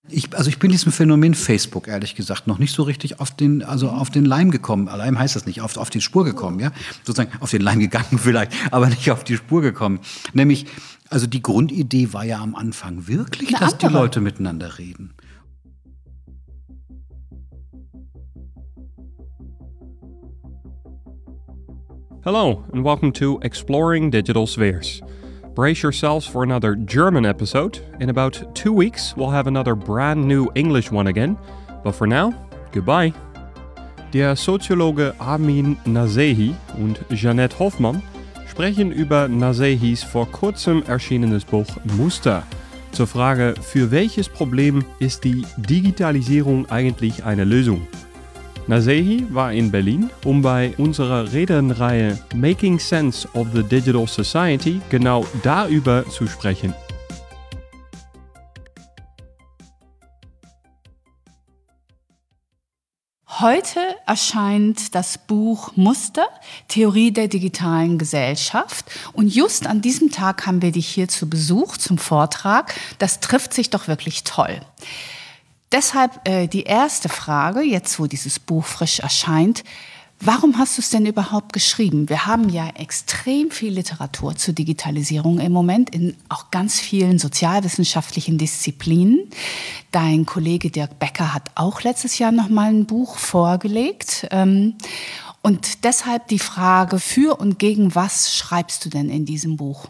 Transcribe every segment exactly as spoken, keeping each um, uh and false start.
Ich, also ich bin diesem Phänomen Facebook, ehrlich gesagt, noch nicht so richtig auf den, also auf den Leim gekommen. Leim heißt das nicht, auf, auf die Spur gekommen, ja. Sozusagen auf den Leim gegangen vielleicht, aber nicht auf die Spur gekommen. Nämlich, also die Grundidee war ja am Anfang wirklich, Eine dass andere. die Leute miteinander reden. Hello, and welcome to Exploring Digital Spheres. Brace yourselves for another German episode. In about two weeks, we'll have another brand new English one again. But for now, goodbye. Der Soziologe Amin Nasehi und Jeanette Hoffmann sprechen über Nasehis vor kurzem erschienenes Buch Muster. Zur Frage, für welches Problem ist die Digitalisierung eigentlich eine Lösung? Nasehi war in Berlin, um bei unserer Redenreihe Making Sense of the Digital Society genau darüber zu sprechen. Heute erscheint das Buch Muster, Theorie der digitalen Gesellschaft. Und just an diesem Tag haben wir dich hier zu Besuch zum Vortrag. Das trifft sich doch wirklich toll. Deshalb äh, die erste Frage, jetzt wo dieses Buch frisch erscheint, warum hast du es denn überhaupt geschrieben? Wir haben ja extrem viel Literatur zur Digitalisierung im Moment in auch ganz vielen sozialwissenschaftlichen Disziplinen. Dein Kollege Dirk Becker hat auch letztes Jahr noch mal ein Buch vorgelegt. Ähm, und deshalb die Frage, für und gegen was schreibst du denn in diesem Buch?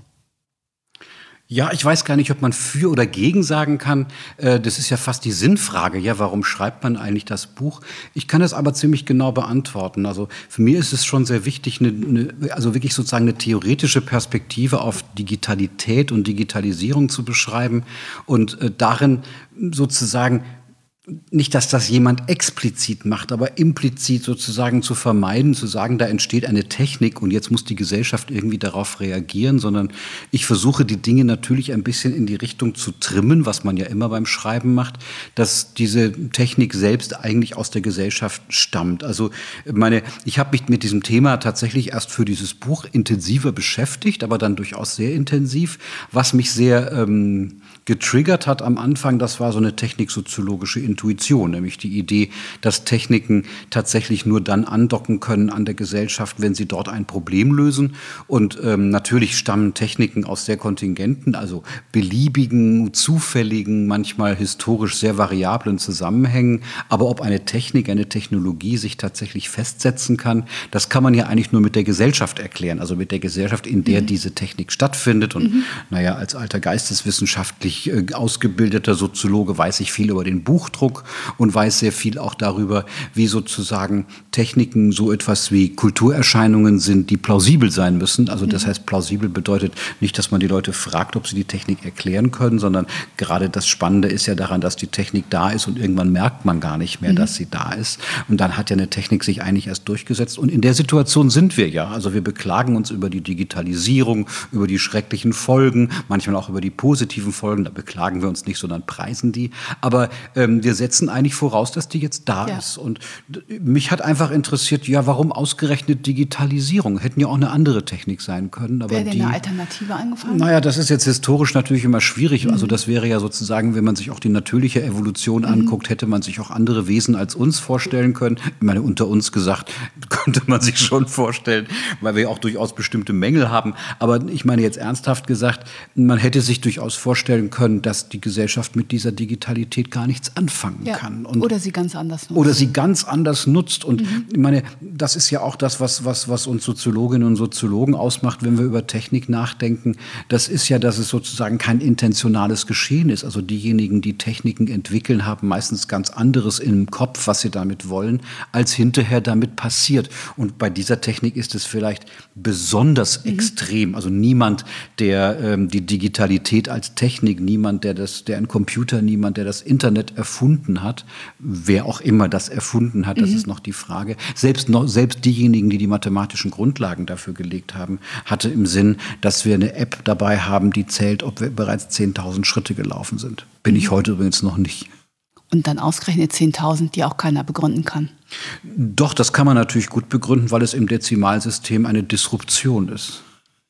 Ja, ich weiß gar nicht, ob man für oder gegen sagen kann. Das ist ja fast die Sinnfrage. Ja, warum schreibt man eigentlich das Buch? Ich kann das aber ziemlich genau beantworten. Also für mich ist es schon sehr wichtig, eine, eine, also wirklich sozusagen eine theoretische Perspektive auf Digitalität und Digitalisierung zu beschreiben und darin sozusagen nicht, dass das jemand explizit macht, aber implizit sozusagen zu vermeiden, zu sagen, da entsteht eine Technik und jetzt muss die Gesellschaft irgendwie darauf reagieren, sondern ich versuche die Dinge natürlich ein bisschen in die Richtung zu trimmen, was man ja immer beim Schreiben macht, dass diese Technik selbst eigentlich aus der Gesellschaft stammt. Also meine, ich habe mich mit diesem Thema tatsächlich erst für dieses Buch intensiver beschäftigt, aber dann durchaus sehr intensiv, was mich sehr ähm, getriggert hat am Anfang, das war so eine techniksoziologische Intuition, nämlich die Idee, dass Techniken tatsächlich nur dann andocken können an der Gesellschaft, wenn sie dort ein Problem lösen. Und ähm, natürlich stammen Techniken aus sehr kontingenten, also beliebigen, zufälligen, manchmal historisch sehr variablen Zusammenhängen. Aber ob eine Technik, eine Technologie sich tatsächlich festsetzen kann, das kann man ja eigentlich nur mit der Gesellschaft erklären, also mit der Gesellschaft, in der mhm. diese Technik stattfindet. Und mhm. naja, als alter geisteswissenschaftlich äh, ausgebildeter Soziologe weiß ich viel über den Buchdruck und weiß sehr viel auch darüber, wie sozusagen Techniken so etwas wie Kulturerscheinungen sind, die plausibel sein müssen. Also das heißt, plausibel bedeutet nicht, dass man die Leute fragt, ob sie die Technik erklären können, sondern gerade das Spannende ist ja daran, dass die Technik da ist und irgendwann merkt man gar nicht mehr, mhm. dass sie da ist. Und dann hat ja eine Technik sich eigentlich erst durchgesetzt. Und in der Situation sind wir ja. Also wir beklagen uns über die Digitalisierung, über die schrecklichen Folgen, manchmal auch über die positiven Folgen. Da beklagen wir uns nicht, sondern preisen die. Aber ähm, wir setzen eigentlich voraus, dass die jetzt da ja. ist. Und mich hat einfach interessiert, ja, warum ausgerechnet Digitalisierung? Hätten ja auch eine andere Technik sein können. Wäre dir eine Alternative eingefallen? Naja, das ist jetzt historisch natürlich immer schwierig. Mhm. Also das wäre ja sozusagen, wenn man sich auch die natürliche Evolution mhm. anguckt, hätte man sich auch andere Wesen als uns vorstellen können. Ich meine, unter uns gesagt, könnte man sich schon vorstellen, weil wir auch durchaus bestimmte Mängel haben. Aber ich meine jetzt ernsthaft gesagt, man hätte sich durchaus vorstellen können, dass die Gesellschaft mit dieser Digitalität gar nichts anfangen ja. kann. Und oder sie ganz anders nutzt. Oder sie ganz anders nutzt. Und mhm. ich meine, das ist ja auch das, was, was, was uns Soziologinnen und Soziologen ausmacht, wenn wir über Technik nachdenken. Das ist ja, dass es sozusagen kein intentionales Geschehen ist. Also diejenigen, die Techniken entwickeln, haben meistens ganz anderes im Kopf, was sie damit wollen, als hinterher damit passiert. Und bei dieser Technik ist es vielleicht besonders mhm. extrem. Also niemand, der ähm, die Digitalität als Technik, niemand, der das, der ein Computer, niemand, der das Internet erfunden hat, wer auch immer das erfunden hat, das mhm. ist noch die Frage. Selbst, noch, selbst diejenigen, die die mathematischen Grundlagen dafür gelegt haben, hatte im Sinn, dass wir eine App dabei haben, die zählt, ob wir bereits zehntausend Schritte gelaufen sind. Bin mhm. ich heute übrigens noch nicht. Und dann ausgerechnet zehntausend, die auch keiner begründen kann. Doch, das kann man natürlich gut begründen, weil es im Dezimalsystem eine Disruption ist.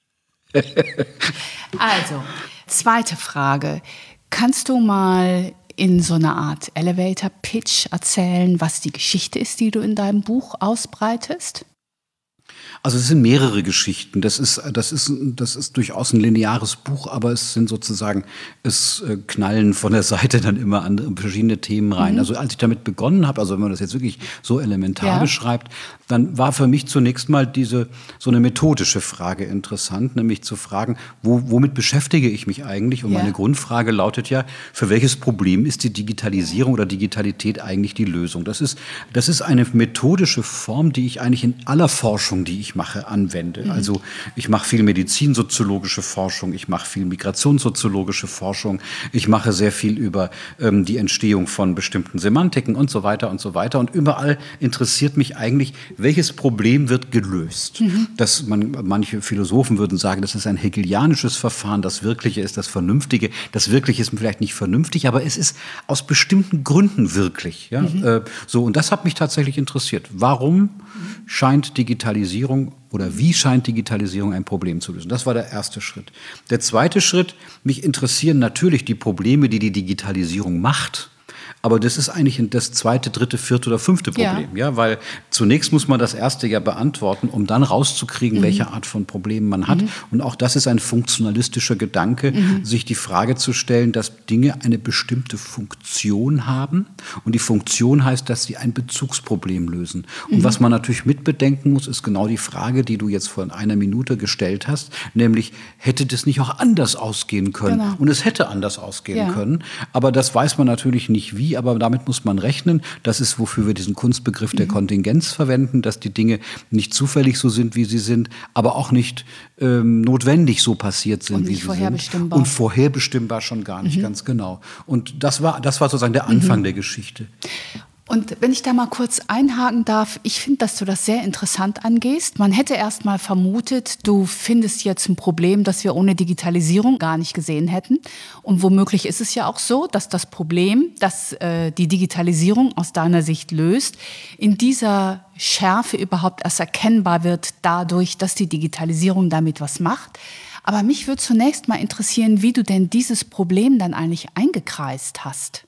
Also, zweite Frage. Kannst du mal in so einer Art Elevator-Pitch erzählen, was die Geschichte ist, die du in deinem Buch ausbreitest? Also es sind mehrere Geschichten. Das ist, das ist, das ist durchaus ein lineares Buch, aber es sind sozusagen, es knallen von der Seite dann immer andere, verschiedene Themen rein. Mhm. Also als ich damit begonnen habe, also wenn man das jetzt wirklich so elementar ja. beschreibt, dann war für mich zunächst mal diese, so eine methodische Frage interessant, nämlich zu fragen, wo, womit beschäftige ich mich eigentlich? Und ja. meine Grundfrage lautet ja, für welches Problem ist die Digitalisierung oder Digitalität eigentlich die Lösung? Das ist, das ist eine methodische Form, die ich eigentlich in aller Forschung, die ich mache, anwende. Mhm. Also ich mache viel medizinsoziologische Forschung, ich mache viel migrationssoziologische Forschung, ich mache sehr viel über ähm, die Entstehung von bestimmten Semantiken und so weiter und so weiter. Und überall interessiert mich eigentlich, welches Problem wird gelöst. Mhm. Das, man, manche Philosophen würden sagen, das ist ein hegelianisches Verfahren, das Wirkliche ist das Vernünftige. Das Wirkliche ist vielleicht nicht vernünftig, aber es ist aus bestimmten Gründen wirklich. Ja? Mhm. Äh, so, und das hat mich tatsächlich interessiert. Warum mhm. scheint Digitalisierung oder wie scheint Digitalisierung ein Problem zu lösen? Das war der erste Schritt. Der zweite Schritt, mich interessieren natürlich die Probleme, die die Digitalisierung macht. Aber das ist eigentlich das zweite, dritte, vierte oder fünfte Problem. Ja. ja, weil zunächst muss man das erste ja beantworten, um dann rauszukriegen, mhm. welche Art von Problemen man hat. Mhm. Und auch das ist ein funktionalistischer Gedanke, mhm. sich die Frage zu stellen, dass Dinge eine bestimmte Funktion haben. Und die Funktion heißt, dass sie ein Bezugsproblem lösen. Und mhm. was man natürlich mitbedenken muss, ist genau die Frage, die du jetzt vor einer Minute gestellt hast, nämlich, hätte das nicht auch anders ausgehen können? Genau. Und es hätte anders ausgehen ja. können. Aber das weiß man natürlich nicht wie. Aber damit muss man rechnen. Das ist, wofür wir diesen Kunstbegriff der Kontingenz verwenden, dass die Dinge nicht zufällig so sind, wie sie sind, aber auch nicht ähm, notwendig so passiert sind, und wie sie sind. Und vorherbestimmbar schon gar nicht, mhm. ganz genau. Und das war, das war sozusagen der Anfang mhm. der Geschichte. Und wenn ich da mal kurz einhaken darf, ich finde, dass du das sehr interessant angehst. Man hätte erst mal vermutet, du findest jetzt ein Problem, das wir ohne Digitalisierung gar nicht gesehen hätten. Und womöglich ist es ja auch so, dass das Problem, das äh, die Digitalisierung aus deiner Sicht löst, in dieser Schärfe überhaupt erst erkennbar wird dadurch, dass die Digitalisierung damit was macht. Aber mich würde zunächst mal interessieren, wie du denn dieses Problem dann eigentlich eingekreist hast.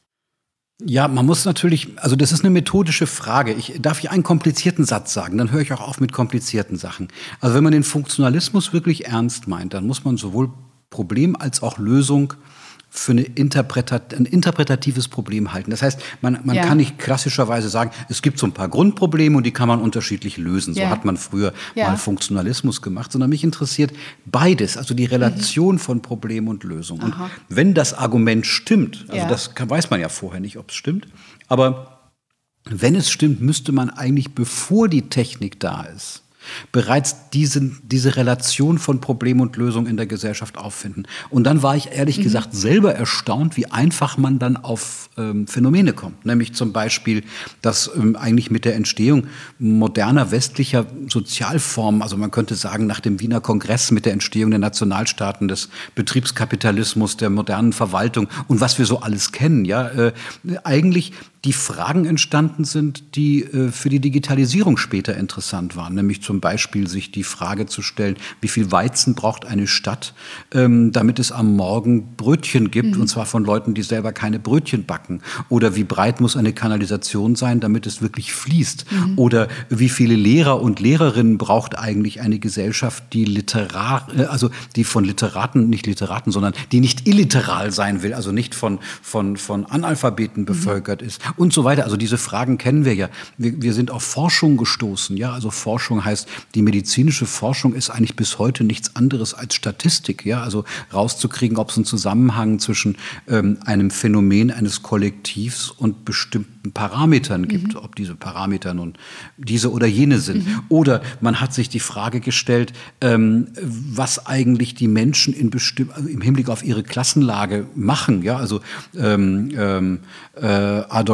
Ja, man muss natürlich, also das ist eine methodische Frage. Ich darf hier einen komplizierten Satz sagen, dann höre ich auch auf mit komplizierten Sachen. Also wenn man den Funktionalismus wirklich ernst meint, dann muss man sowohl Problem als auch Lösung für eine Interpretat- ein interpretatives Problem halten. Das heißt, man, man ja. kann nicht klassischerweise sagen, es gibt so ein paar Grundprobleme und die kann man unterschiedlich lösen. So ja. hat man früher ja. mal Funktionalismus gemacht. Sondern mich interessiert beides, also die Relation mhm. von Problem und Lösung. Und Aha. wenn das Argument stimmt, also ja. das kann, weiß man ja vorher nicht, ob es stimmt, aber wenn es stimmt, müsste man eigentlich, bevor die Technik da ist, bereits diesen, diese Relation von Problem und Lösung in der Gesellschaft auffinden. Und dann war ich ehrlich mhm. gesagt selber erstaunt, wie einfach man dann auf ähm, Phänomene kommt. Nämlich zum Beispiel, dass ähm, eigentlich mit der Entstehung moderner westlicher Sozialformen, also man könnte sagen nach dem Wiener Kongress mit der Entstehung der Nationalstaaten, des Betriebskapitalismus, der modernen Verwaltung und was wir so alles kennen, ja, äh, eigentlich die Fragen entstanden sind, die äh, für die Digitalisierung später interessant waren. Nämlich zum Beispiel sich die Frage zu stellen, wie viel Weizen braucht eine Stadt, ähm, damit es am Morgen Brötchen gibt, mhm. und zwar von Leuten, die selber keine Brötchen backen. Oder wie breit muss eine Kanalisation sein, damit es wirklich fließt. Mhm. Oder wie viele Lehrer und Lehrerinnen braucht eigentlich eine Gesellschaft, die literar, äh, also die von Literaten, nicht Literaten, sondern die nicht illiteral sein will, also nicht von, von, von Analphabeten bevölkert mhm. ist. Und so weiter. Also diese Fragen kennen wir ja. Wir, wir sind auf Forschung gestoßen. Ja, also Forschung heißt, die medizinische Forschung ist eigentlich bis heute nichts anderes als Statistik. Ja, also rauszukriegen, ob es einen Zusammenhang zwischen ähm, einem Phänomen eines Kollektivs und bestimmten Parametern gibt. Mhm. Ob diese Parameter nun diese oder jene sind. Mhm. Oder man hat sich die Frage gestellt, ähm, was eigentlich die Menschen in bestimm- also im Hinblick auf ihre Klassenlage machen. Ja, also ähm, ähm, äh, Adolf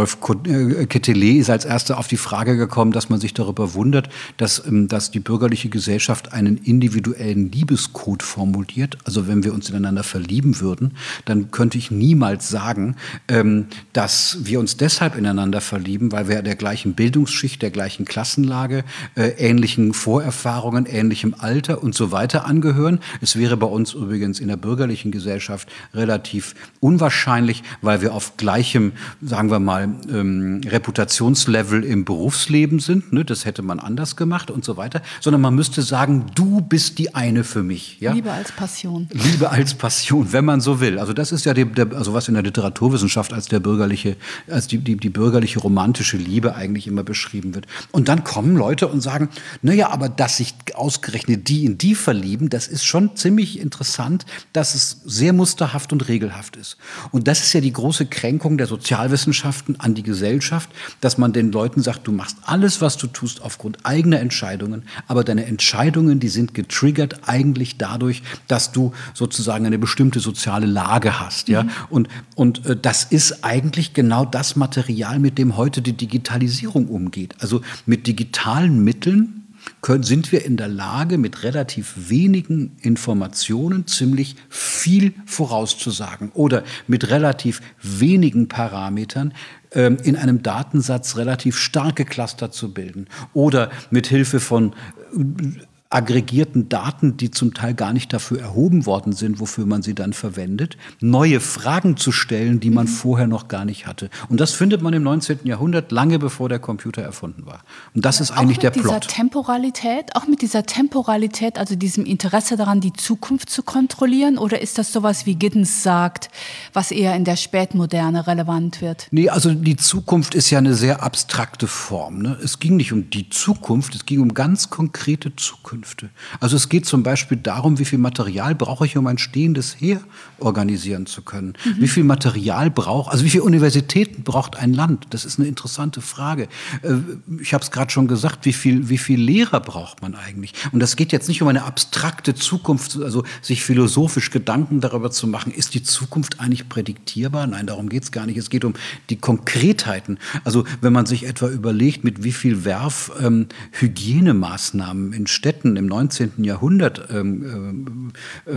Wolf Quetelet ist als erster auf die Frage gekommen, dass man sich darüber wundert, dass, dass die bürgerliche Gesellschaft einen individuellen Liebescode formuliert. Also wenn wir uns ineinander verlieben würden, dann könnte ich niemals sagen, dass wir uns deshalb ineinander verlieben, weil wir der gleichen Bildungsschicht, der gleichen Klassenlage, äh, ähnlichen Vorerfahrungen, ähnlichem Alter und so weiter angehören. Es wäre bei uns übrigens in der bürgerlichen Gesellschaft relativ unwahrscheinlich, weil wir auf gleichem, sagen wir mal, ähm, Reputationslevel im Berufsleben sind. Ne? Das hätte man anders gemacht und so weiter. Sondern man müsste sagen, du bist die eine für mich. Ja? Liebe als Passion. Liebe als Passion, wenn man so will. Also das ist ja die, der, also was in der Literaturwissenschaft als der bürgerliche, als die, die, die bürgerliche romantische Liebe eigentlich immer beschrieben wird. Und dann kommen Leute und sagen, naja, aber dass sich ausgerechnet die in die verlieben, das ist schon ziemlich interessant, dass es sehr musterhaft und regelhaft ist. Und das ist ja die große Kränkung der Sozialwissenschaften an die Gesellschaft, dass man den Leuten sagt, du machst alles, was du tust, aufgrund eigener Entscheidungen, aber deine Entscheidungen, die sind getriggert eigentlich dadurch, dass du sozusagen eine bestimmte soziale Lage hast. Ja? Mhm. Und, und äh, das ist eigentlich genau das Material, mit dem heute die Digitalisierung umgeht. Also mit digitalen Mitteln können, sind wir in der Lage, mit relativ wenigen Informationen ziemlich viel vorauszusagen oder mit relativ wenigen Parametern ähm, in einem Datensatz relativ starke Cluster zu bilden oder mit Hilfe von äh, aggregierten Daten, die zum Teil gar nicht dafür erhoben worden sind, wofür man sie dann verwendet, neue Fragen zu stellen, die man mhm. vorher noch gar nicht hatte. Und das findet man im neunzehnten Jahrhundert, lange bevor der Computer erfunden war. Und das ist eigentlich der Plot. Auch mit dieser Temporalität, auch mit dieser Temporalität, also diesem Interesse daran, die Zukunft zu kontrollieren, oder ist das sowas, wie Giddens sagt, was eher in der Spätmoderne relevant wird? Nee, also die Zukunft ist ja eine sehr abstrakte Form. Ne? Es ging nicht um die Zukunft, es ging um ganz konkrete Zukunft. Also es geht zum Beispiel darum, wie viel Material brauche ich, um ein stehendes Heer organisieren zu können. Mhm. Wie viel Material braucht, also wie viele Universitäten braucht ein Land? Das ist eine interessante Frage. Ich habe es gerade schon gesagt, wie viel, wie viel Lehrer braucht man eigentlich? Und das geht jetzt nicht um eine abstrakte Zukunft, also sich philosophisch Gedanken darüber zu machen, ist die Zukunft eigentlich prädiktierbar? Nein, darum geht es gar nicht. Es geht um die Konkretheiten. Also wenn man sich etwa überlegt, mit wie viel Werf ähm, Hygienemaßnahmen in Städten im neunzehnten Jahrhundert ähm,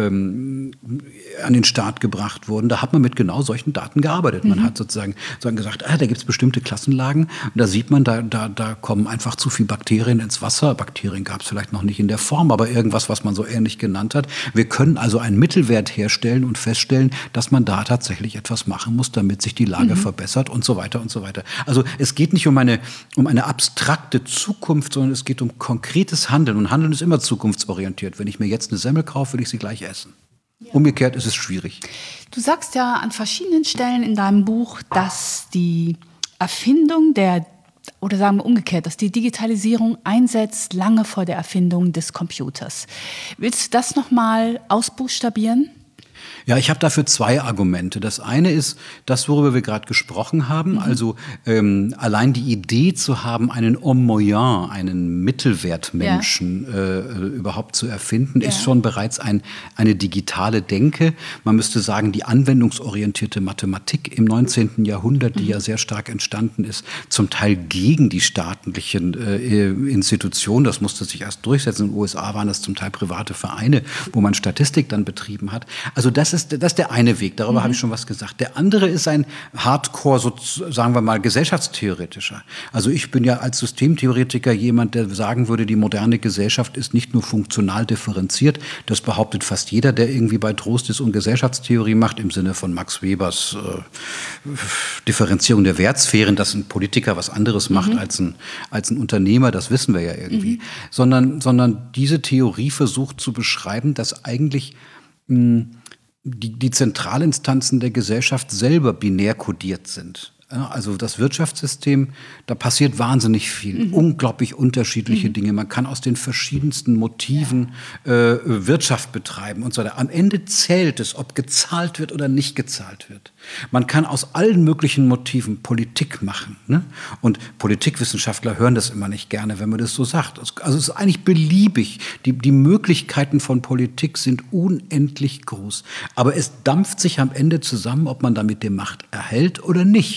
ähm, an den Start gebracht wurden, da hat man mit genau solchen Daten gearbeitet. Man mhm. hat sozusagen, sozusagen gesagt, ah, da gibt es bestimmte Klassenlagen, und da sieht man, da, da, da kommen einfach zu viel Bakterien ins Wasser. Bakterien gab es vielleicht noch nicht in der Form, aber irgendwas, was man so ähnlich genannt hat. Wir können also einen Mittelwert herstellen und feststellen, dass man da tatsächlich etwas machen muss, damit sich die Lage mhm. verbessert und so weiter und so weiter. Also es geht nicht um eine, um eine abstrakte Zukunft, sondern es geht um konkretes Handeln. Und Handeln ist immer zukunftsorientiert. Wenn ich mir jetzt eine Semmel kaufe, will ich sie gleich essen. Ja. Umgekehrt ist es schwierig. Du sagst ja an verschiedenen Stellen in deinem Buch, dass die Erfindung der, oder sagen wir umgekehrt, dass die Digitalisierung einsetzt lange vor der Erfindung des Computers. Willst du das nochmal ausbuchstabieren? Ja, ich habe dafür zwei Argumente. Das eine ist das, worüber wir gerade gesprochen haben. Mhm. Also ähm, allein die Idee zu haben, einen Homme moyen, einen Mittelwertmenschen ja. äh, überhaupt zu erfinden, ja. ist schon bereits ein, eine digitale Denke. Man müsste sagen, die anwendungsorientierte Mathematik im neunzehnten Jahrhundert, die mhm. ja sehr stark entstanden ist, zum Teil gegen die staatlichen äh, Institutionen. Das musste sich erst durchsetzen. In den U S A waren das zum Teil private Vereine, wo man Statistik dann betrieben hat. Also das ist, das ist der eine Weg, darüber mhm. habe ich schon was gesagt. Der andere ist ein Hardcore, so, sagen wir mal, gesellschaftstheoretischer. Also ich bin ja als Systemtheoretiker jemand, der sagen würde, die moderne Gesellschaft ist nicht nur funktional differenziert. Das behauptet fast jeder, der irgendwie bei Trost ist und Gesellschaftstheorie macht, im Sinne von Max Webers äh, Differenzierung der Wertsphären, dass ein Politiker was anderes macht mhm. als, ein, als ein Unternehmer, das wissen wir ja irgendwie. Mhm. Sondern, sondern diese Theorie versucht zu beschreiben, dass eigentlich mh, Die, die Zentralinstanzen der Gesellschaft selber binär kodiert sind. Ja, also das Wirtschaftssystem, da passiert wahnsinnig viel, mhm. unglaublich unterschiedliche mhm. Dinge. Man kann aus den verschiedensten Motiven ja. äh, Wirtschaft betreiben und so weiter. Am Ende zählt es, ob gezahlt wird oder nicht gezahlt wird. Man kann aus allen möglichen Motiven Politik machen. Ne? Und Politikwissenschaftler hören das immer nicht gerne, wenn man das so sagt. Also es ist eigentlich beliebig. Die, die Möglichkeiten von Politik sind unendlich groß. Aber es dampft sich am Ende zusammen, ob man damit die Macht erhält oder nicht.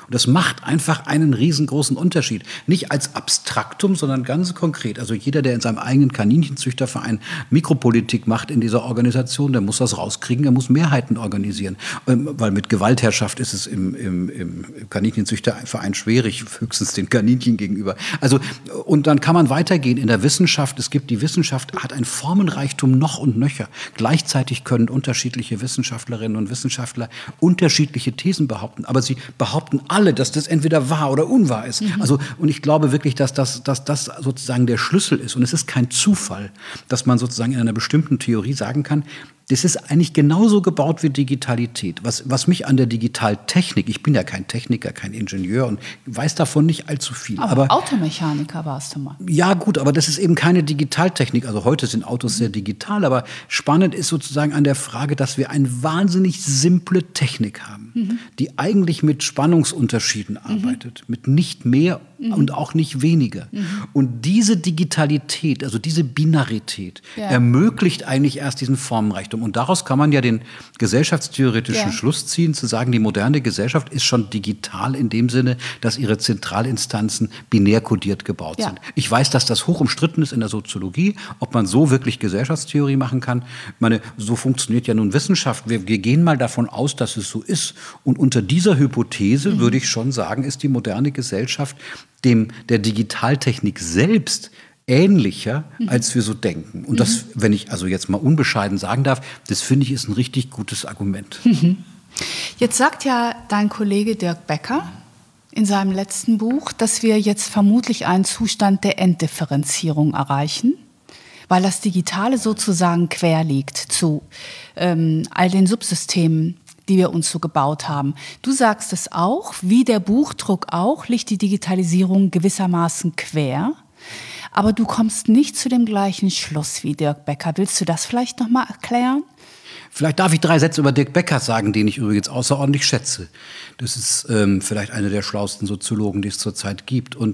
Und das macht einfach einen riesengroßen Unterschied. Nicht als Abstraktum, sondern ganz konkret. Also jeder, der in seinem eigenen Kaninchenzüchterverein Mikropolitik macht in dieser Organisation, der muss das rauskriegen, er muss Mehrheiten organisieren. Weil mit Gewaltherrschaft ist es im, im, im Kaninchenzüchterverein schwierig, höchstens den Kaninchen gegenüber. Also, und dann kann man weitergehen in der Wissenschaft. Es gibt die Wissenschaft, hat ein Formenreichtum noch und nöcher. Gleichzeitig können unterschiedliche Wissenschaftlerinnen und Wissenschaftler unterschiedliche Thesen behaupten. Aber sie behaupten alle, dass das entweder wahr oder unwahr ist. Mhm. Also, und ich glaube wirklich, dass das, dass das sozusagen der Schlüssel ist. Und es ist kein Zufall, dass man sozusagen in einer bestimmten Theorie sagen kann, das ist eigentlich genauso gebaut wie Digitalität. Was, was mich an der Digitaltechnik, ich bin ja kein Techniker, kein Ingenieur und weiß davon nicht allzu viel. Aber, aber Automechaniker warst du mal. Ja gut, aber das ist eben keine Digitaltechnik. Also heute sind Autos sehr digital, aber spannend ist sozusagen an der Frage, dass wir eine wahnsinnig simple Technik haben, mhm. die eigentlich mit Spannungsunterschieden mhm. arbeitet, mit nicht mehr mhm. und auch nicht weniger. Mhm. Und diese Digitalität, also diese Binarität, ja. ermöglicht eigentlich erst diesen Formenreichtum. Und daraus kann man ja den gesellschaftstheoretischen ja. Schluss ziehen, zu sagen, die moderne Gesellschaft ist schon digital in dem Sinne, dass ihre Zentralinstanzen binär kodiert gebaut ja. sind. Ich weiß, dass das hoch umstritten ist in der Soziologie, ob man so wirklich Gesellschaftstheorie machen kann. Ich meine, so funktioniert ja nun Wissenschaft. Wir, wir gehen mal davon aus, dass es so ist. Und unter dieser Hypothese, mhm. würde ich schon sagen, ist die moderne Gesellschaft dem der Digitaltechnik selbst ähnlicher, mhm. als wir so denken. Und das, wenn ich also jetzt mal unbescheiden sagen darf, das finde ich ist ein richtig gutes Argument. Mhm. Jetzt sagt ja dein Kollege Dirk Becker in seinem letzten Buch, dass wir jetzt vermutlich einen Zustand der Enddifferenzierung erreichen, weil das Digitale sozusagen quer liegt zu ähm, all den Subsystemen, die wir uns so gebaut haben. Du sagst es auch, wie der Buchdruck auch, liegt die Digitalisierung gewissermaßen quer. Aber du kommst nicht zu dem gleichen Schluss wie Dirk Becker. Willst du das vielleicht noch mal erklären? Vielleicht darf ich drei Sätze über Dirk Becker sagen, den ich übrigens außerordentlich schätze. Das ist ähm, vielleicht einer der schlauesten Soziologen, die es zurzeit gibt. Und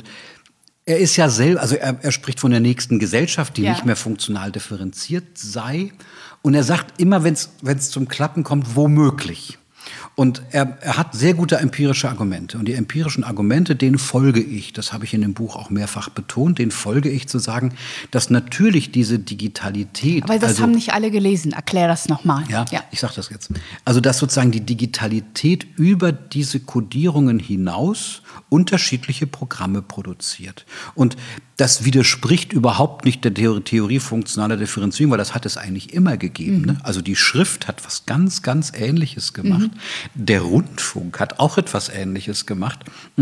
er ist ja selber, also er, er spricht von der nächsten Gesellschaft, die ja. nicht mehr funktional differenziert sei. Und er sagt immer, wenn es zum Klappen kommt, womöglich. Und er, er hat sehr gute empirische Argumente. Und die empirischen Argumente, denen folge ich. Das habe ich in dem Buch auch mehrfach betont. Denen folge ich zu sagen, dass natürlich diese Digitalität... Aber das also, haben nicht alle gelesen. Erklär das nochmal. Ja, ja, ich sage das jetzt. Also dass sozusagen die Digitalität über diese Kodierungen hinaus unterschiedliche Programme produziert. Und das widerspricht überhaupt nicht der Theorie, Theorie funktionaler Differenzierung, weil das hat es eigentlich immer gegeben. Mhm. Ne? Also die Schrift hat was ganz, ganz Ähnliches gemacht. Mhm. Der Rundfunk hat auch etwas Ähnliches gemacht.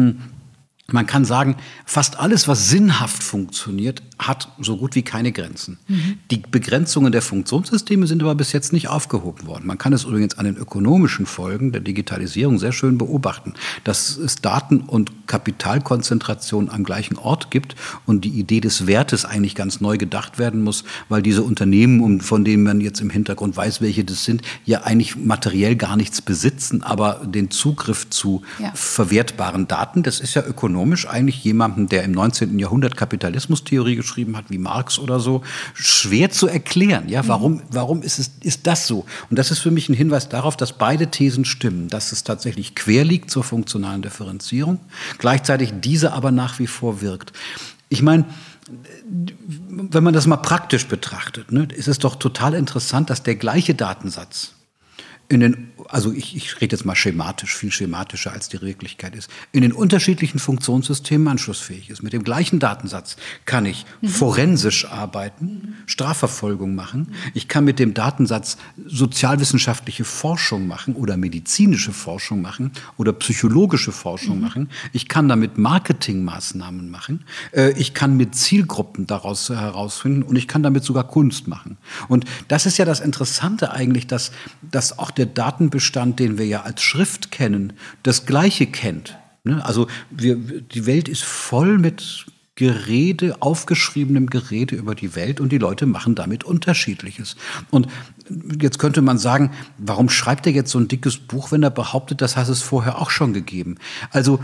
Man kann sagen, fast alles, was sinnhaft funktioniert, hat so gut wie keine Grenzen. Mhm. Die Begrenzungen der Funktionssysteme sind aber bis jetzt nicht aufgehoben worden. Man kann es übrigens an den ökonomischen Folgen der Digitalisierung sehr schön beobachten, dass es Daten- und Kapitalkonzentration am gleichen Ort gibt und die Idee des Wertes eigentlich ganz neu gedacht werden muss, weil diese Unternehmen, von denen man jetzt im Hintergrund weiß, welche das sind, ja eigentlich materiell gar nichts besitzen, aber den Zugriff zu ja. verwertbaren Daten, das ist ja ökonomisch eigentlich jemandem, der im neunzehnten Jahrhundert Kapitalismustheorie geschrieben hat, wie Marx oder so, schwer zu erklären. Ja, warum, warum ist es, ist das so? Und das ist für mich ein Hinweis darauf, dass beide Thesen stimmen, dass es tatsächlich quer liegt zur funktionalen Differenzierung, gleichzeitig diese aber nach wie vor wirkt. Ich meine, wenn man das mal praktisch betrachtet, ne, ist es doch total interessant, dass der gleiche Datensatz in den, also ich, ich rede jetzt mal schematisch, viel schematischer als die Wirklichkeit ist, in den unterschiedlichen Funktionssystemen anschlussfähig ist. Mit dem gleichen Datensatz kann ich mhm. forensisch arbeiten, mhm. Strafverfolgung machen. Ich kann mit dem Datensatz sozialwissenschaftliche Forschung machen oder medizinische Forschung machen oder psychologische Forschung mhm. machen. Ich kann damit Marketingmaßnahmen machen. Ich kann mit Zielgruppen daraus herausfinden und ich kann damit sogar Kunst machen. Und das ist ja das Interessante eigentlich, dass, dass auch der Datenbestand, den wir ja als Schrift kennen, das Gleiche kennt. Also wir, die Welt ist voll mit Gerede, aufgeschriebenem Gerede über die Welt und die Leute machen damit Unterschiedliches. Und jetzt könnte man sagen, warum schreibt er jetzt so ein dickes Buch, wenn er behauptet, das hat es vorher auch schon gegeben? Also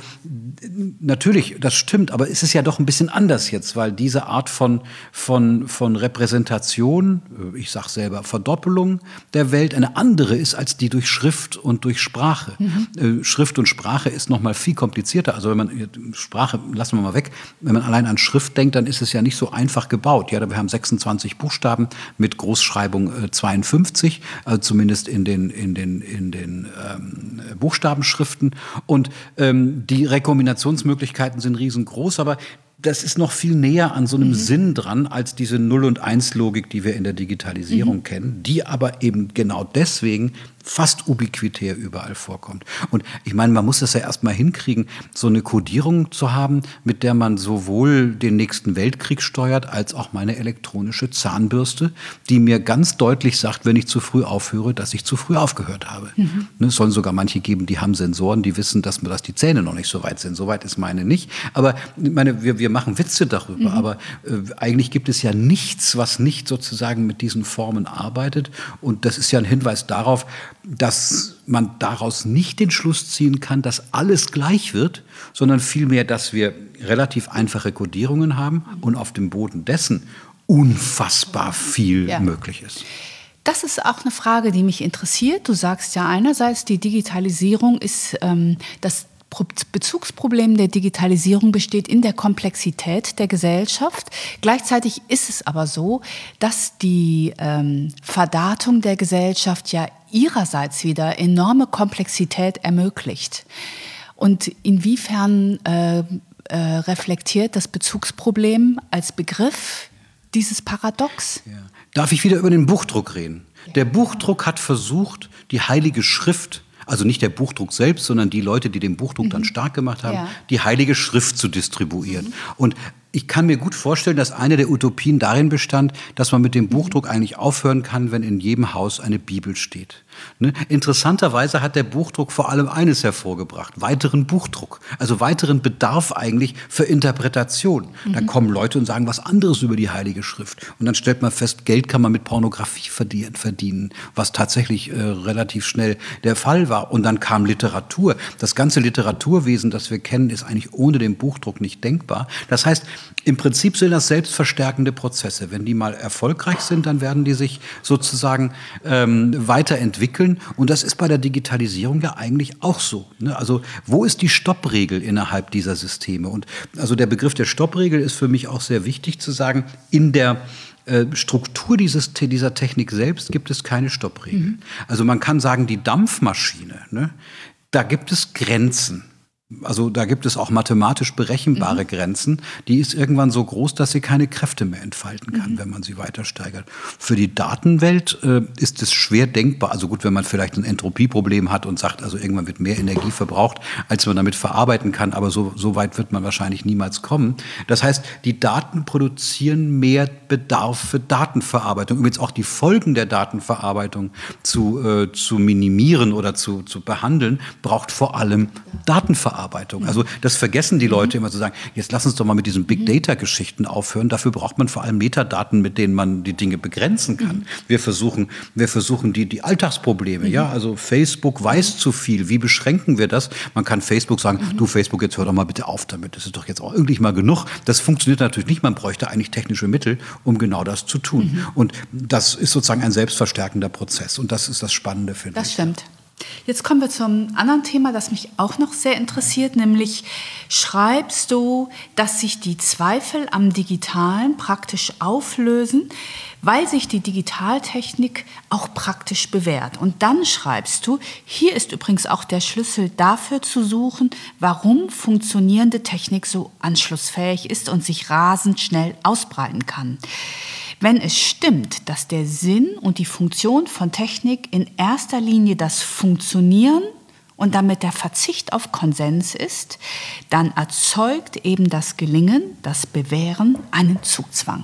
natürlich, das stimmt, aber es ist ja doch ein bisschen anders jetzt, weil diese Art von, von, von Repräsentation, ich sage selber Verdoppelung der Welt, eine andere ist als die durch Schrift und durch Sprache. Mhm. Schrift und Sprache ist noch mal viel komplizierter. Also wenn man Sprache, lassen wir mal weg, wenn man allein an Schrift denkt, dann ist es ja nicht so einfach gebaut. Ja, wir haben sechsundzwanzig Buchstaben mit Großschreibung äh, zweiundfünfzig, also zumindest in den, in den, in den ähm, Buchstabenschriften. Und ähm, die Rekombinationsmöglichkeiten sind riesengroß, aber das ist noch viel näher an so einem mhm. Sinn dran, als diese Null- und Eins-Logik, die wir in der Digitalisierung mhm. kennen, die aber eben genau deswegen fast ubiquitär überall vorkommt. Und ich meine, man muss das ja erst mal hinkriegen, so eine Kodierung zu haben, mit der man sowohl den nächsten Weltkrieg steuert, als auch meine elektronische Zahnbürste, die mir ganz deutlich sagt, wenn ich zu früh aufhöre, dass ich zu früh aufgehört habe. Mhm. Ne, es sollen sogar manche geben, die haben Sensoren, die wissen, dass, dass die Zähne noch nicht so weit sind. So weit ist meine nicht. Aber meine, wir, wir machen Witze darüber. Mhm. Aber äh, eigentlich gibt es ja nichts, was nicht sozusagen mit diesen Formen arbeitet. Und das ist ja ein Hinweis darauf, dass man daraus nicht den Schluss ziehen kann, dass alles gleich wird, sondern vielmehr, dass wir relativ einfache Kodierungen haben und auf dem Boden dessen unfassbar viel ja. möglich ist. Das ist auch eine Frage, die mich interessiert. Du sagst ja einerseits, die Digitalisierung ist ähm, das Bezugsproblem der Digitalisierung besteht in der Komplexität der Gesellschaft. Gleichzeitig ist es aber so, dass die ähm, Verdatung der Gesellschaft ja ihrerseits wieder enorme Komplexität ermöglicht. Und inwiefern äh, äh, reflektiert das Bezugsproblem als Begriff dieses Paradox? Ja. Darf ich wieder über den Buchdruck reden? Ja. Der Buchdruck hat versucht, die Heilige Schrift, also nicht der Buchdruck selbst, sondern die Leute, die den Buchdruck mhm. dann stark gemacht haben, ja. die Heilige Schrift zu distribuieren. Mhm. Und ich kann mir gut vorstellen, dass eine der Utopien darin bestand, dass man mit dem Buchdruck eigentlich aufhören kann, wenn in jedem Haus eine Bibel steht. Ne? Interessanterweise hat der Buchdruck vor allem eines hervorgebracht, weiteren Buchdruck, also weiteren Bedarf eigentlich für Interpretation. Mhm. Dann kommen Leute und sagen was anderes über die Heilige Schrift. Und dann stellt man fest, Geld kann man mit Pornografie verdienen, was tatsächlich äh, relativ schnell der Fall war. Und dann kam Literatur. Das ganze Literaturwesen, das wir kennen, ist eigentlich ohne den Buchdruck nicht denkbar. Das heißt, im Prinzip sind das selbstverstärkende Prozesse. Wenn die mal erfolgreich sind, dann werden die sich sozusagen ähm, weiterentwickeln. Und das ist bei der Digitalisierung ja eigentlich auch so. Ne? Also wo ist die Stoppregel innerhalb dieser Systeme? Und also der Begriff der Stoppregel ist für mich auch sehr wichtig zu sagen. In der äh, Struktur dieses, dieser Technik selbst gibt es keine Stoppregel. Mhm. Also man kann sagen, die Dampfmaschine, ne, da gibt es Grenzen. Also da gibt es auch mathematisch berechenbare mhm. Grenzen. Die ist irgendwann so groß, dass sie keine Kräfte mehr entfalten kann, mhm. wenn man sie weiter steigert. Für die Datenwelt äh, ist es schwer denkbar. Also gut, wenn man vielleicht ein Entropieproblem hat und sagt, also irgendwann wird mehr Energie verbraucht, als man damit verarbeiten kann. Aber so, so weit wird man wahrscheinlich niemals kommen. Das heißt, die Daten produzieren mehr Bedarf für Datenverarbeitung. Übrigens auch die Folgen der Datenverarbeitung zu, äh, zu minimieren oder zu, zu behandeln, braucht vor allem Datenverarbeitung. Also das vergessen die Leute immer zu sagen, jetzt lass uns doch mal mit diesen Big-Data-Geschichten aufhören. Dafür braucht man vor allem Metadaten, mit denen man die Dinge begrenzen kann. Mhm. Wir versuchen, wir versuchen die, die Alltagsprobleme. Mhm. Ja, also Facebook weiß zu viel. Wie beschränken wir das? Man kann Facebook sagen, mhm. du Facebook, jetzt hör doch mal bitte auf damit. Das ist doch jetzt auch irgendwie mal genug. Das funktioniert natürlich nicht. Man bräuchte eigentlich technische Mittel, um genau das zu tun. Mhm. Und das ist sozusagen ein selbstverstärkender Prozess. Und das ist das Spannende, finde ich. Das stimmt. Jetzt kommen wir zum anderen Thema, das mich auch noch sehr interessiert, nämlich schreibst du, dass sich die Zweifel am Digitalen praktisch auflösen, weil sich die Digitaltechnik auch praktisch bewährt. Und dann schreibst du, hier ist übrigens auch der Schlüssel dafür zu suchen, warum funktionierende Technik so anschlussfähig ist und sich rasend schnell ausbreiten kann. Wenn es stimmt, dass der Sinn und die Funktion von Technik in erster Linie das Funktionieren und damit der Verzicht auf Konsens ist, dann erzeugt eben das Gelingen, das Bewähren, einen Zugzwang.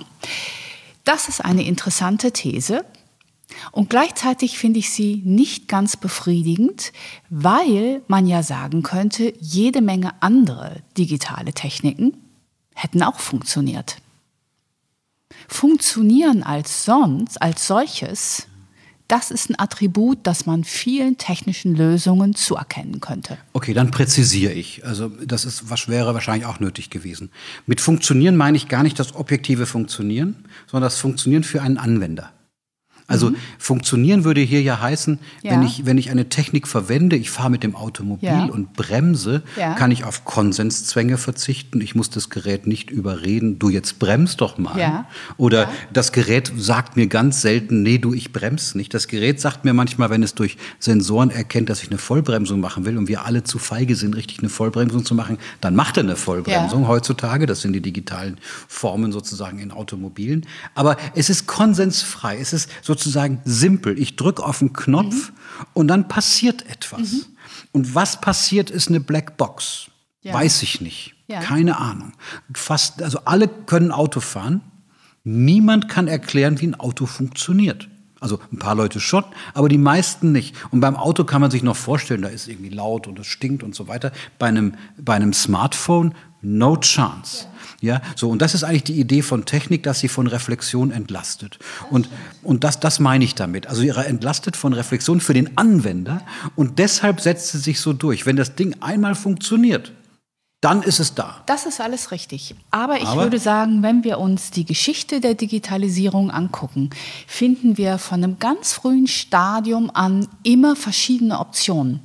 Das ist eine interessante These und gleichzeitig finde ich sie nicht ganz befriedigend, weil man ja sagen könnte, jede Menge andere digitale Techniken hätten auch funktioniert. Funktionieren als sonst, als solches, Das ist ein Attribut, das man vielen technischen Lösungen zuerkennen könnte. Okay, dann präzisiere ich. Also das ist, was wäre wahrscheinlich auch nötig gewesen. Mit Funktionieren meine ich gar nicht das objektive Funktionieren, sondern das Funktionieren für einen Anwender. Also mhm. funktionieren würde hier ja heißen, ja. wenn ich, wenn ich eine Technik verwende, ich fahre mit dem Automobil ja. und bremse, ja. kann ich auf Konsenszwänge verzichten. Ich muss das Gerät nicht überreden, du jetzt bremst doch mal. Ja. Oder ja. das Gerät sagt mir ganz selten, nee, du, ich bremse nicht. Das Gerät sagt mir manchmal, wenn es durch Sensoren erkennt, dass ich eine Vollbremsung machen will und wir alle zu feige sind, richtig eine Vollbremsung zu machen, dann macht er eine Vollbremsung ja. heutzutage. Das sind die digitalen Formen sozusagen in Automobilen. Aber es ist konsensfrei. Es ist so sozusagen simpel. Ich drücke auf den Knopf mhm. und dann passiert etwas. Mhm. Und was passiert, ist eine Blackbox. Ja. Weiß ich nicht. Ja. Keine Ahnung. Fast, also alle können Auto fahren. Niemand kann erklären, wie ein Auto funktioniert. Also ein paar Leute schon, aber die meisten nicht. Und beim Auto kann man sich noch vorstellen, da ist irgendwie laut und es stinkt und so weiter. Bei einem, bei einem Smartphone, no chance. Ja. Ja, so, und das ist eigentlich die Idee von Technik, dass sie von Reflexion entlastet. Und, und das, das meine ich damit. Also ihre entlastet von Reflexion für den Anwender und deshalb setzt sie sich so durch. Wenn das Ding einmal funktioniert, dann ist es da. Das ist alles richtig. Aber ich Aber? würde sagen, wenn wir uns die Geschichte der Digitalisierung angucken, finden wir von einem ganz frühen Stadium an immer verschiedene Optionen.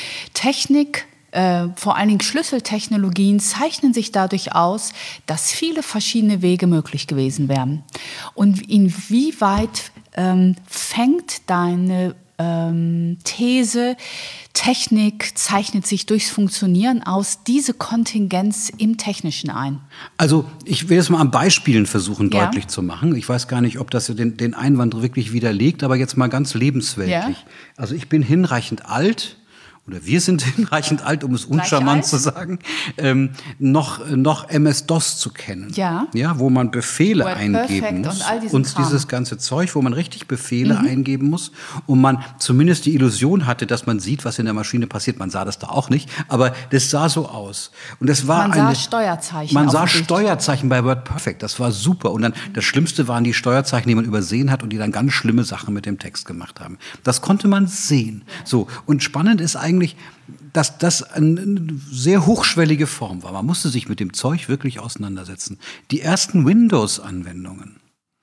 Technik, Äh, vor allen Dingen Schlüsseltechnologien zeichnen sich dadurch aus, dass viele verschiedene Wege möglich gewesen wären. Und inwieweit ähm, fängt deine ähm, These, Technik zeichnet sich durchs Funktionieren aus, diese Kontingenz im Technischen ein? Also ich will es mal an Beispielen versuchen ja. deutlich zu machen. Ich weiß gar nicht, ob das den, den Einwand wirklich widerlegt, aber jetzt mal ganz lebensweltlich. Ja. Also ich bin hinreichend alt, oder wir sind hinreichend alt, um es uncharmant zu sagen, ähm, noch, noch M S-DOS zu kennen. Ja. Ja, wo man Befehle Word eingeben muss. Und, und dieses ganze Zeug, wo man richtig Befehle mhm. eingeben muss. Und man zumindest die Illusion hatte, dass man sieht, was in der Maschine passiert. Man sah das da auch nicht, aber das sah so aus. Und das war man sah eine, Steuerzeichen. Man sah Steuerzeichen bei WordPerfect. Das war super. Und dann das Schlimmste waren die Steuerzeichen, die man übersehen hat und die dann ganz schlimme Sachen mit dem Text gemacht haben. Das konnte man sehen. So. Und spannend ist eigentlich, dass das eine sehr hochschwellige Form war. Man musste sich mit dem Zeug wirklich auseinandersetzen. Die ersten Windows-Anwendungen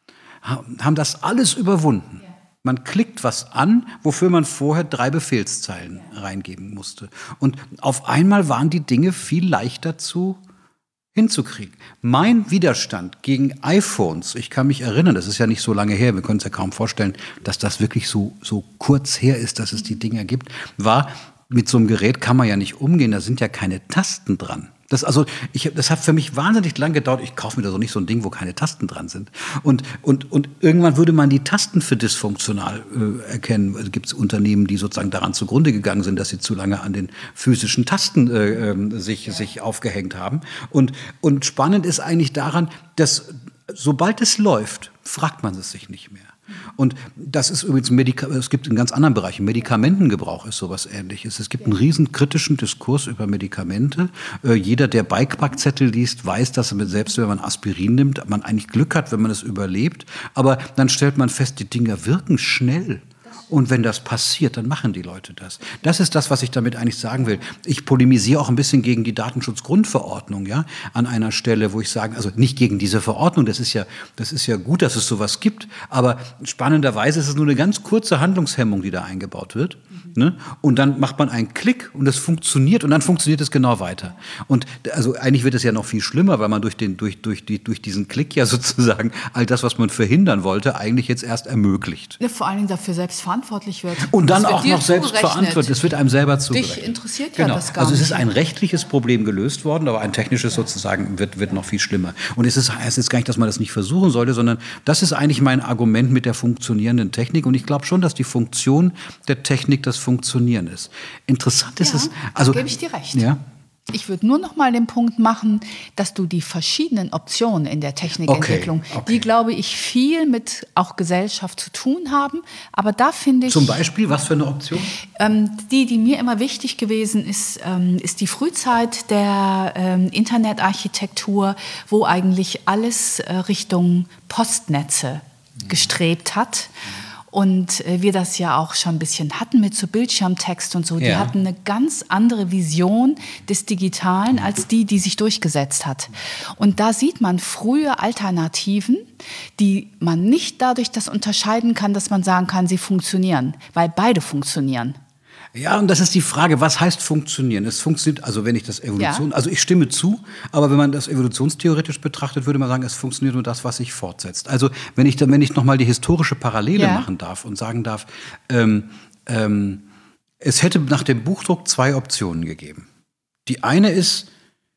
haben das alles überwunden. Man klickt was an, wofür man vorher drei Befehlszeilen reingeben musste. Und auf einmal waren die Dinge viel leichter zu hinzukriegen. Mein Widerstand gegen iPhones, ich kann mich erinnern, das ist ja nicht so lange her, wir können uns ja kaum vorstellen, dass das wirklich so, so kurz her ist, dass es die Dinger gibt, war, mit so einem Gerät kann man ja nicht umgehen, da sind ja keine Tasten dran. Das, also, ich, das hat für mich wahnsinnig lang gedauert. Ich kaufe mir da so nicht so ein Ding, wo keine Tasten dran sind. Und, und, und irgendwann würde man die Tasten für dysfunktional äh, erkennen. Also gibt es Unternehmen, die sozusagen daran zugrunde gegangen sind, dass sie zu lange an den physischen Tasten äh, äh, sich, ja. sich aufgehängt haben. Und, und spannend ist eigentlich daran, dass sobald es läuft, fragt man es sich nicht mehr. Und das ist übrigens, Medika- es gibt in ganz anderen Bereichen, Medikamentengebrauch ist sowas Ähnliches. Es gibt einen riesen kritischen Diskurs über Medikamente. Äh, jeder, der Bikepackzettel liest, weiß, dass man, selbst wenn man Aspirin nimmt, man eigentlich Glück hat, wenn man es überlebt. Aber dann stellt man fest, die Dinger wirken schnell. Und wenn das passiert, dann machen die Leute das. Das ist das, was ich damit eigentlich sagen will. Ich polemisiere auch ein bisschen gegen die Datenschutzgrundverordnung, ja, an einer Stelle, wo ich sage, also nicht gegen diese Verordnung, das ist ja, das ist ja gut, dass es sowas gibt, aber spannenderweise ist es nur eine ganz kurze Handlungshemmung, die da eingebaut wird. Mhm. Ne? Und dann macht man einen Klick und das funktioniert und dann funktioniert es genau weiter. Und also eigentlich wird es ja noch viel schlimmer, weil man durch den, durch, durch die, durch diesen Klick ja sozusagen all das, was man verhindern wollte, eigentlich jetzt erst ermöglicht. Ja, vor allen Dingen dafür selbst verantwortlich wird. Und dann auch noch selbst verantwortlich. Es wird einem selber zugerechnet. Dich interessiert ja genau. das gar Also es nicht. ist ein rechtliches Problem gelöst worden, aber ein technisches sozusagen wird, wird noch viel schlimmer. Und es ist, es ist gar nicht, dass man das nicht versuchen sollte, sondern das ist eigentlich mein Argument mit der funktionierenden Technik. Und ich glaube schon, dass die Funktion der Technik das Funktionieren ist. Interessant ist ja, es. Also, da gebe ich dir recht. Ja? Ich würde nur noch mal den Punkt machen, dass du die verschiedenen Optionen in der Technikentwicklung, okay, okay. die, glaube ich, viel mit auch Gesellschaft zu tun haben. Aber da finde ich... Zum Beispiel, was für eine Option? Ähm, die, die mir immer wichtig gewesen ist, ähm, ist die Frühzeit der ähm, Internetarchitektur, wo eigentlich alles äh, Richtung Postnetze mhm. gestrebt hat. und äh, wir das ja auch schon ein bisschen hatten mit so Bildschirmtext und so, die Ja. hatten eine ganz andere Vision des Digitalen als die, die sich durchgesetzt hat. Und da sieht man frühe Alternativen, die man nicht dadurch das unterscheiden kann, dass man sagen kann, sie funktionieren, weil beide funktionieren. Ja, und das ist die Frage, was heißt funktionieren? Es funktioniert, also wenn ich das Evolution, Ja. also ich stimme zu, aber wenn man das evolutionstheoretisch betrachtet, würde man sagen, es funktioniert nur das, was sich fortsetzt. Also wenn ich, dann- wenn ich nochmal die historische Parallele Ja. machen darf und sagen darf, ähm, ähm, es hätte nach dem Buchdruck zwei Optionen gegeben. Die eine ist,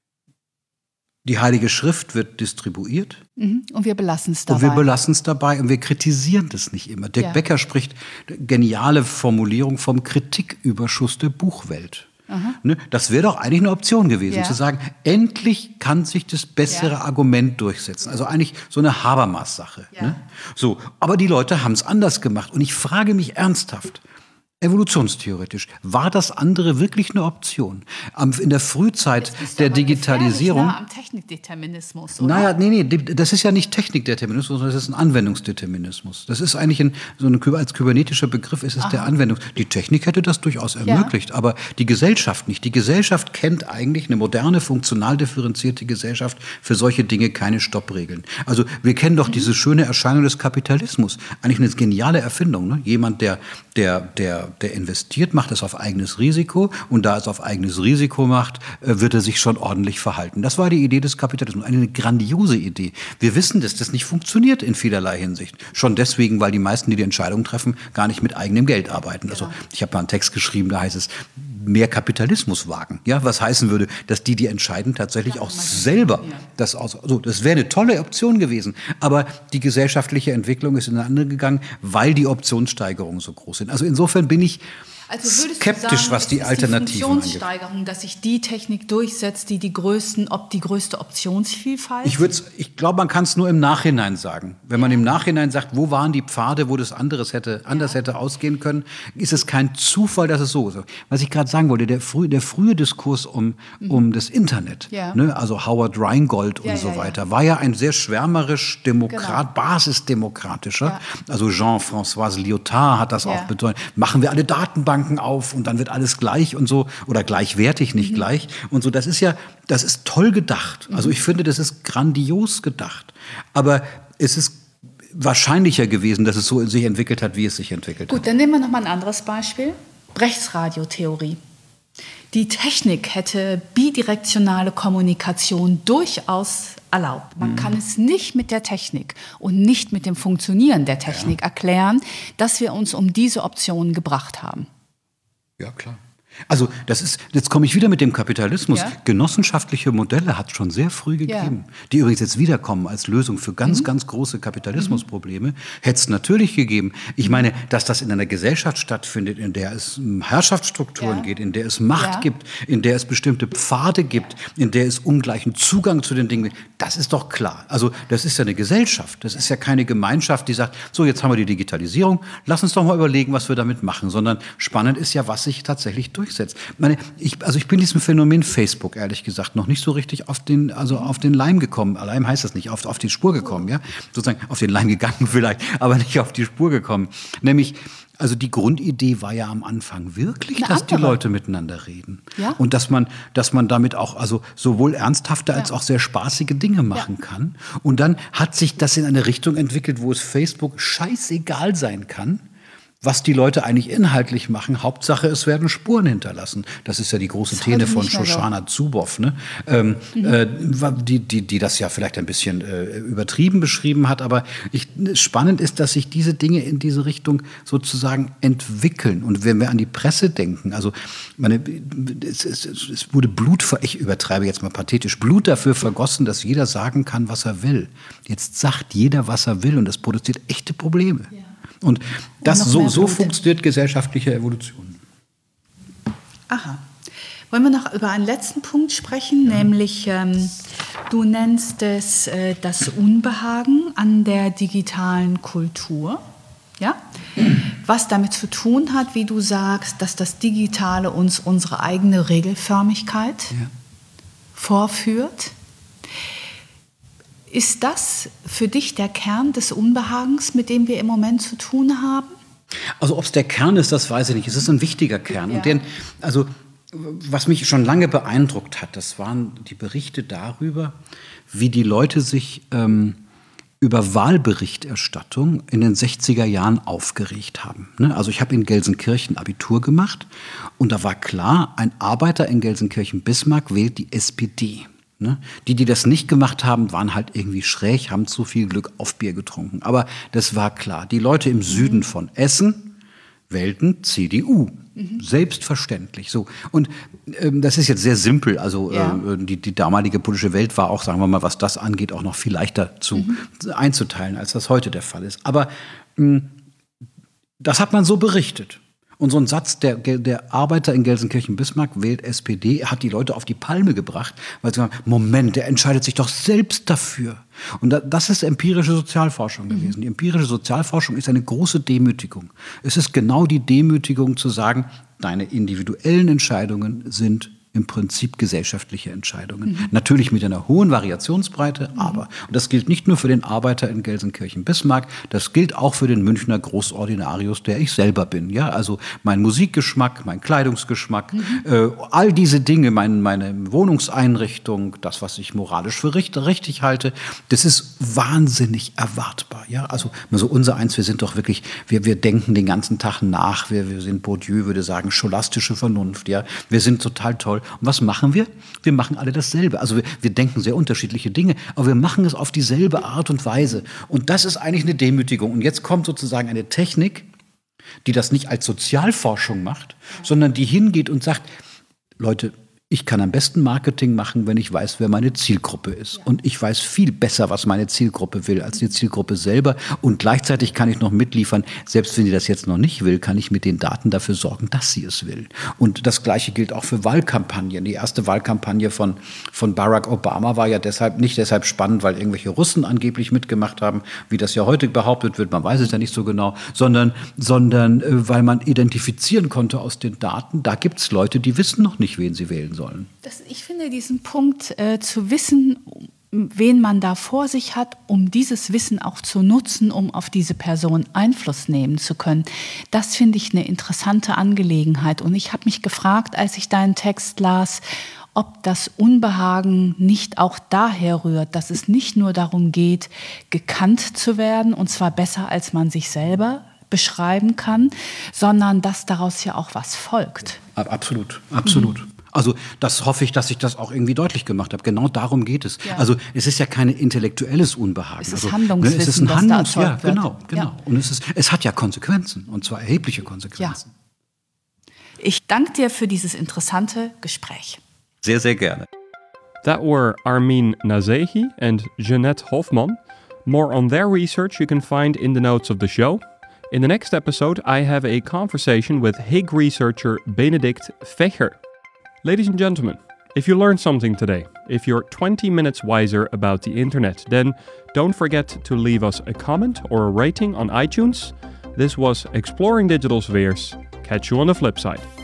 die Heilige Schrift wird distribuiert. Mhm. Und wir belassen es Und dabei. wir belassen es dabei und wir kritisieren das nicht immer. Dirk Ja. Becker spricht, geniale Formulierung, vom Kritiküberschuss der Buchwelt. Ne, das wäre doch eigentlich eine Option gewesen, Ja. zu sagen, endlich kann sich das bessere Ja. Argument durchsetzen. Also eigentlich so eine Habermas-Sache. Ja. Ne? So, aber die Leute haben es anders gemacht. Und ich frage mich ernsthaft, evolutionstheoretisch, war das andere wirklich eine Option? Am, in der Frühzeit Bist du der aber Digitalisierung... gefährlich nah am Technikdeterminismus, oder? Naja, nee, nee, das ist ja nicht Technikdeterminismus, sondern das ist ein Anwendungsdeterminismus. Das ist eigentlich ein, so ein, als kybernetischer Begriff ist es der Anwendung. Die Technik hätte das durchaus ermöglicht, aber die Gesellschaft nicht. Die Gesellschaft kennt eigentlich eine moderne, funktional differenzierte Gesellschaft für solche Dinge keine Stoppregeln. Also wir kennen doch diese schöne Erscheinung des Kapitalismus. Eigentlich eine geniale Erfindung. Ne? Jemand, der, der, der, der investiert, macht es auf eigenes Risiko und da es auf eigenes Risiko macht, äh, wird er sich schon ordentlich verhalten. Das war die Idee des Kapitalismus. Eine grandiose Idee. Wir wissen, dass das nicht funktioniert in vielerlei Hinsicht. Schon deswegen, weil die meisten, die die Entscheidungen treffen, gar nicht mit eigenem Geld arbeiten. Also ich habe mal einen Text geschrieben, da heißt es, mehr Kapitalismus wagen. Ja, was heißen würde, dass die, die entscheiden, tatsächlich auch selber das aus. So, das wäre eine tolle Option gewesen. Aber die gesellschaftliche Entwicklung ist in eine andere gegangen, weil die Optionssteigerungen so groß sind. Also insofern bin ich Also würdest skeptisch, du sagen, was die es ist Alternativen die angeht. Funktionssteigerung, dass sich die Technik durchsetzt, die die größten, ob die größte Optionsvielfalt? Ich, würd's- ich glaube, man kann es nur im Nachhinein sagen. Wenn man im Nachhinein sagt, wo waren die Pfade, wo das anderes hätte, anders hätte ausgehen können, ist es kein Zufall, dass es so ist. Was ich gerade sagen wollte, der, früh, der frühe Diskurs um, um das Internet, Ja. ne, also Howard Rheingold und Ja, so ja, ja. weiter, war ja ein sehr schwärmerisch, demokrat, Genau. basisdemokratischer. Ja. Also Jean-François Lyotard hat das Ja. auch betont. Machen wir alle Datenbanken auf und dann wird alles gleich und so oder gleichwertig, Mhm. nicht gleich und so. Das ist ja, das ist toll gedacht. Also ich finde, das ist grandios gedacht. Aber es ist wahrscheinlicher gewesen, dass es so sich entwickelt hat, wie es sich entwickelt hat. Gut, dann nehmen wir noch mal ein anderes Beispiel. Brechts Radiotheorie. Die Technik hätte bidirektionale Kommunikation durchaus erlaubt. Man kann es nicht mit der Technik und nicht mit dem Funktionieren der Technik erklären, dass wir uns um diese Optionen gebracht haben. Ja, klar. Also das ist, jetzt komme ich wieder mit dem Kapitalismus. Ja. Genossenschaftliche Modelle hat es schon sehr früh gegeben, die übrigens jetzt wiederkommen als Lösung für ganz, ganz große Kapitalismusprobleme. Hätte es natürlich gegeben. Ich meine, dass das in einer Gesellschaft stattfindet, in der es um Herrschaftsstrukturen Ja. geht, in der es Macht Ja. gibt, in der es bestimmte Pfade gibt, in der es ungleichen Zugang zu den Dingen gibt, das ist doch klar. Also das ist ja eine Gesellschaft, das ist ja keine Gemeinschaft, die sagt, so jetzt haben wir die Digitalisierung, lass uns doch mal überlegen, was wir damit machen, sondern spannend ist ja, was sich tatsächlich durchsetzt. Meine, ich, also ich bin diesem Phänomen Facebook, ehrlich gesagt, noch nicht so richtig auf den, also auf den Leim gekommen. Leim heißt das nicht, auf, auf die Spur gekommen, ja? Sozusagen auf den Leim gegangen vielleicht, aber nicht auf die Spur gekommen. Nämlich, also die Grundidee war ja am Anfang wirklich, Eine dass die andere. Leute miteinander reden. Ja. Und dass man, dass man damit auch also sowohl ernsthafte als Ja. auch sehr spaßige Dinge machen kann. Und dann hat sich das in eine Richtung entwickelt, wo es Facebook scheißegal sein kann, was die Leute eigentlich inhaltlich machen. Hauptsache, es werden Spuren hinterlassen. Das ist ja die große Das ist Thene heute von nicht mehr so. Shoshana Zuboff, ne? ähm, äh, die, die, die das ja vielleicht ein bisschen äh, übertrieben beschrieben hat. Aber ich, spannend ist, dass sich diese Dinge in diese Richtung sozusagen entwickeln. Und wenn wir an die Presse denken, also meine, es, es, es wurde Blut, ver- ich übertreibe jetzt mal pathetisch, Blut dafür vergossen, dass jeder sagen kann, was er will. Jetzt sagt jeder, was er will und das produziert echte Probleme. Ja. Und das noch so, mehr so Blut. funktioniert gesellschaftliche Evolution. Aha. Wollen wir noch über einen letzten Punkt sprechen, nämlich ähm, du nennst es äh, das Unbehagen an der digitalen Kultur, ja? Was damit zu tun hat, wie du sagst, dass das Digitale uns unsere eigene Regelförmigkeit Ja. vorführt. Ist das für dich der Kern des Unbehagens, mit dem wir im Moment zu tun haben? Also ob es der Kern ist, das weiß ich nicht. Es ist ein wichtiger Kern. Ja. Und den, also was mich schon lange beeindruckt hat, das waren die Berichte darüber, wie die Leute sich ähm, über Wahlberichterstattung in den sechziger Jahren aufgeregt haben. Ne? Also ich habe in Gelsenkirchen Abitur gemacht und da war klar, ein Arbeiter in Gelsenkirchen-Bismarck wählt die S P D. Ne? Die, die das nicht gemacht haben, waren halt irgendwie schräg, haben zu viel Glück auf Bier getrunken. Aber das war klar. Die Leute im Süden von Essen wählten C D U. Mhm. Selbstverständlich. So. Und ähm, das ist jetzt sehr simpel. Also ja. äh, die, die damalige politische Welt war auch, sagen wir mal, was das angeht, auch noch viel leichter zu, mhm. einzuteilen, als das heute der Fall ist. Aber mh, das hat man so berichtet. Und so ein Satz, der, der Arbeiter in Gelsenkirchen-Bismarck wählt S P D, hat die Leute auf die Palme gebracht, weil sie sagen, Moment, der entscheidet sich doch selbst dafür. Und das ist empirische Sozialforschung gewesen. Mhm. Die empirische Sozialforschung ist eine große Demütigung. Es ist genau die Demütigung zu sagen, deine individuellen Entscheidungen sind im Prinzip gesellschaftliche Entscheidungen. Mhm. Natürlich mit einer hohen Variationsbreite, mhm. aber, und das gilt nicht nur für den Arbeiter in Gelsenkirchen-Bismarck, das gilt auch für den Münchner Großordinarius, der ich selber bin. Ja, also mein Musikgeschmack, mein Kleidungsgeschmack, mhm. äh, all diese Dinge, mein, meine Wohnungseinrichtung, das, was ich moralisch für richtig, richtig halte, das ist wahnsinnig erwartbar. Ja, also so unser eins, wir sind doch wirklich, wir, wir denken den ganzen Tag nach, wir, wir sind, Bourdieu würde sagen, scholastische Vernunft. Ja, wir sind total toll. Und was machen wir? Wir machen alle dasselbe. Also wir, wir denken sehr unterschiedliche Dinge, aber wir machen es auf dieselbe Art und Weise. Und das ist eigentlich eine Demütigung. Und jetzt kommt sozusagen eine Technik, die das nicht als Sozialforschung macht, sondern die hingeht und sagt, Leute, ich kann am besten Marketing machen, wenn ich weiß, wer meine Zielgruppe ist. Ja. Und ich weiß viel besser, was meine Zielgruppe will, als die Zielgruppe selber. Und gleichzeitig kann ich noch mitliefern, selbst wenn sie das jetzt noch nicht will, kann ich mit den Daten dafür sorgen, dass sie es will. Und das Gleiche gilt auch für Wahlkampagnen. Die erste Wahlkampagne von, von Barack Obama war ja deshalb nicht deshalb spannend, weil irgendwelche Russen angeblich mitgemacht haben, wie das ja heute behauptet wird, man weiß es ja nicht so genau, sondern, sondern äh, weil man identifizieren konnte aus den Daten, da gibt es Leute, die wissen noch nicht, wen sie wählen sollen. Das, ich finde diesen Punkt äh, zu wissen, wen man da vor sich hat, um dieses Wissen auch zu nutzen, um auf diese Person Einfluss nehmen zu können, das finde ich eine interessante Angelegenheit. Und ich habe mich gefragt, als ich deinen Text las, ob das Unbehagen nicht auch daher rührt, dass es nicht nur darum geht, gekannt zu werden, und zwar besser, als man sich selber beschreiben kann, sondern dass daraus ja auch was folgt. Absolut, absolut. Mhm. Also das hoffe ich, dass ich das auch irgendwie deutlich gemacht habe. Genau darum geht es. Ja. Also es ist ja kein intellektuelles Unbehagen. Es ist also, Handlungswissen, ne, es ist ein das Handlungs- da ja, erzeugt wird. genau, genau. Ja. Und es ist, es hat ja Konsequenzen, und zwar erhebliche Konsequenzen. Ja. Ich danke dir für dieses interessante Gespräch. Sehr, sehr gerne. That were Armin Nasehi and Jeanette Hofmann. More on their research you can find in the notes of the show. In the next episode, I have a conversation with H I G researcher Benedikt Vecher. Ladies and gentlemen, if you learned something today, if you're twenty minutes wiser about the internet, then don't forget to leave us a comment or a rating on iTunes. This was Exploring Digital Spheres. Catch you on the flip side.